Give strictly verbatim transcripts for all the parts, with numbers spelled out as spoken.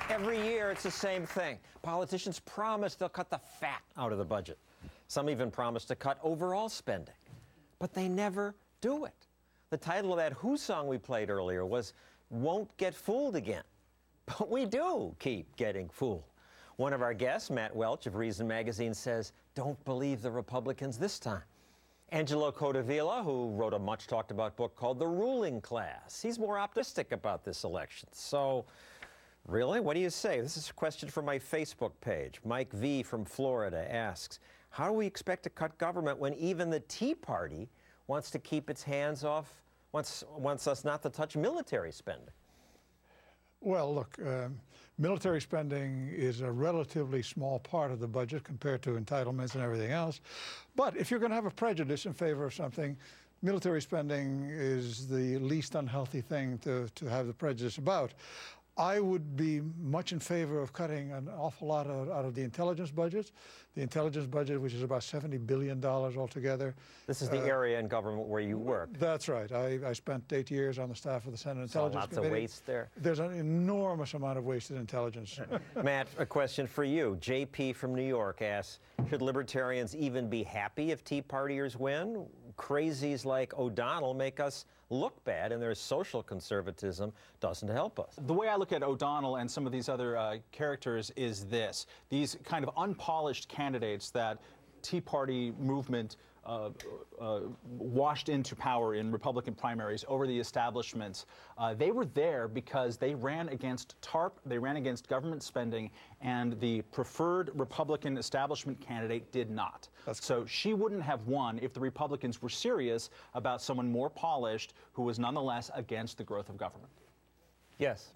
Every year, it's the same thing. Politicians promise they'll cut the fat out of the budget. Some even promise to cut overall spending. But they never do it. The title of that Who song we played earlier was Won't Get Fooled Again. But we do keep getting fooled. One of our guests, Matt Welch of Reason Magazine, says, don't believe the Republicans this time. Angelo Codevilla, who wrote a much-talked-about book called The Ruling Class, he's more optimistic about this election. So, really, what do you say? This is a question from my Facebook page. Mike V. from Florida asks, how do we expect to cut government when even the Tea Party wants to keep its hands off, wants, wants us not to touch military spending? Well, look, um, military spending is a relatively small part of the budget compared to entitlements and everything else. But if you're going to have a prejudice in favor of something, military spending is the least unhealthy thing to, to have the prejudice about. I would be much in favor of cutting an awful lot out, out of the intelligence budget. The intelligence budget, which is about seventy billion dollars altogether. This is the uh, area in government where you work. That's right. I, I spent eight years on the staff of the Senate Intelligence Lots Committee. of waste there. There's an enormous amount of wasted intelligence. Matt, a question for you. J P from New York asks, should libertarians even be happy if Tea Partiers win? Crazies like O'Donnell make us look bad, and their social conservatism doesn't help us. The way I look at O'Donnell and some of these other uh, characters is this. These kind of unpolished candidates that Tea Party movement uh, uh, washed into power in Republican primaries over the establishments, uh, they were there because they ran against TARP, they ran against government spending, and the preferred Republican establishment candidate did not. That's so she wouldn't have won if the Republicans were serious about someone more polished who was nonetheless against the growth of government. Yes.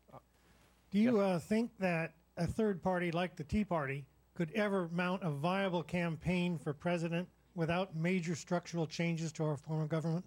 Do you uh, think that a third party like the Tea Party could ever mount a viable campaign for president without major structural changes to our form of government?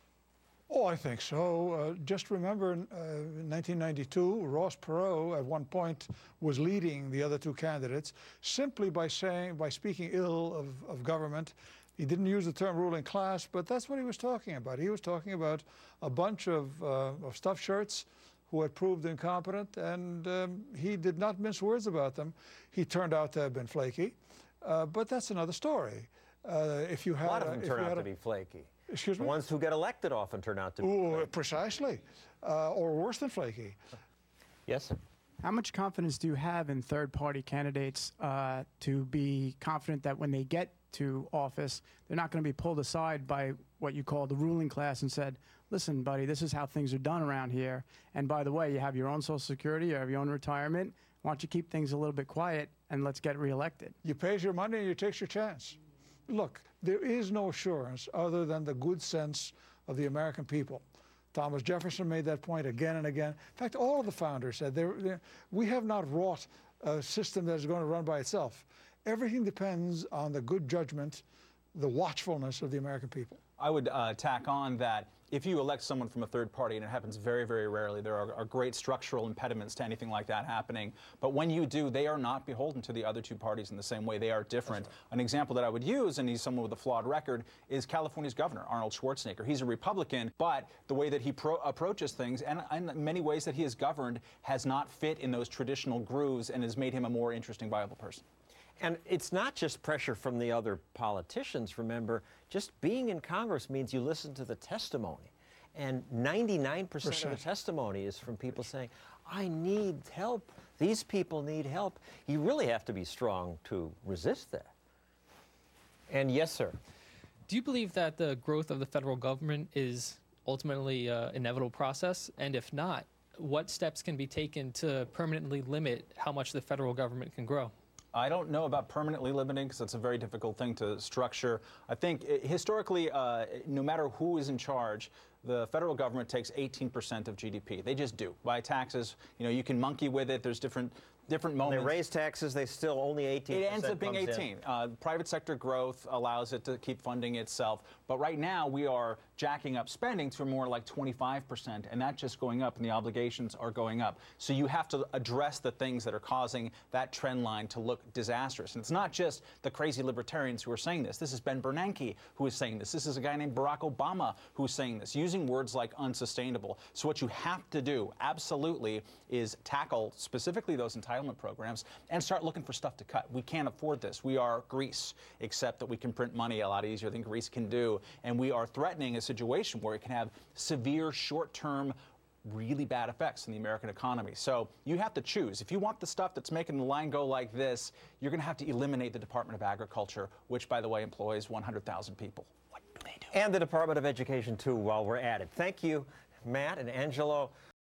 Oh, I think so. Uh, just remember uh, in nineteen ninety-two, Ross Perot at one point was leading the other two candidates simply by saying, by speaking ill of, of government. He didn't use the term ruling class, but that's what he was talking about. He was talking about a bunch of, uh, of stuffed shirts who had proved incompetent, and um, he did not mince words about them. He turned out to have been flaky, uh, but that's another story. Uh, if you had a lot of them a, turn out a, to be flaky. Excuse me? The ones who get elected often turn out to be Ooh, flaky. Precisely, uh, or worse than flaky. Yes, sir. How much confidence do you have in third-party candidates uh, to be confident that when they get to office, they're not going to be pulled aside by what you call the ruling class and said, listen, buddy, this is how things are done around here. And by the way, you have your own Social Security, you have your own retirement. Why don't you keep things a little bit quiet and let's get reelected? You pays your money and you takes your chance. Look, there is no assurance other than the good sense of the American people. Thomas Jefferson made that point again and again. In fact, all of the founders said, they're, they're, we have not wrought a system that is going to run by itself. Everything depends on the good judgment, the watchfulness of the American people. I would uh, tack on that if you elect someone from a third party, and it happens very, very rarely, there are, are great structural impediments to anything like that happening. But when you do, they are not beholden to the other two parties in the same way. They are different. Right. An example that I would use, and he's someone with a flawed record, is California's governor, Arnold Schwarzenegger. He's a Republican, but the way that he pro approaches things, and in many ways that he has governed, has not fit in those traditional grooves and has made him a more interesting, viable person. And it's not just pressure from the other politicians. Remember, just being in Congress means you listen to the testimony. And ninety-nine percent of the testimony is from people saying, I need help. These people need help. You really have to be strong to resist that. And yes, sir. Do you believe that the growth of the federal government is ultimately an inevitable process? And if not, what steps can be taken to permanently limit how much the federal government can grow? I don't know about permanently limiting because it's a very difficult thing to structure. I think uh, historically, uh, no matter who is in charge, the federal government takes eighteen percent of G D P. They just do. By taxes, you know, you can monkey with it. There's different different When moments. they raise taxes, they still only eighteen It percent ends up being comes in. eighteen. Uh, private sector growth allows it to keep funding itself. But right now, we are jacking up spending to more like twenty-five percent, and that's just going up, and the obligations are going up. So you have to address the things that are causing that trend line to look disastrous. And it's not just the crazy libertarians who are saying this. This is Ben Bernanke who is saying this. This is a guy named Barack Obama who is saying this, using words like unsustainable. So what you have to do, absolutely, is tackle specifically those entitlement programs and start looking for stuff to cut. We can't afford this. We are Greece, except that we can print money a lot easier than Greece can do. And we are threatening a situation where it can have severe short-term, really bad effects in the American economy. So you have to choose. If you want the stuff that's making the line go like this, you're going to have to eliminate the Department of Agriculture, which, by the way, employs one hundred thousand people. What do they do? And the Department of Education, too, while we're at it. Thank you, Matt and Angelo.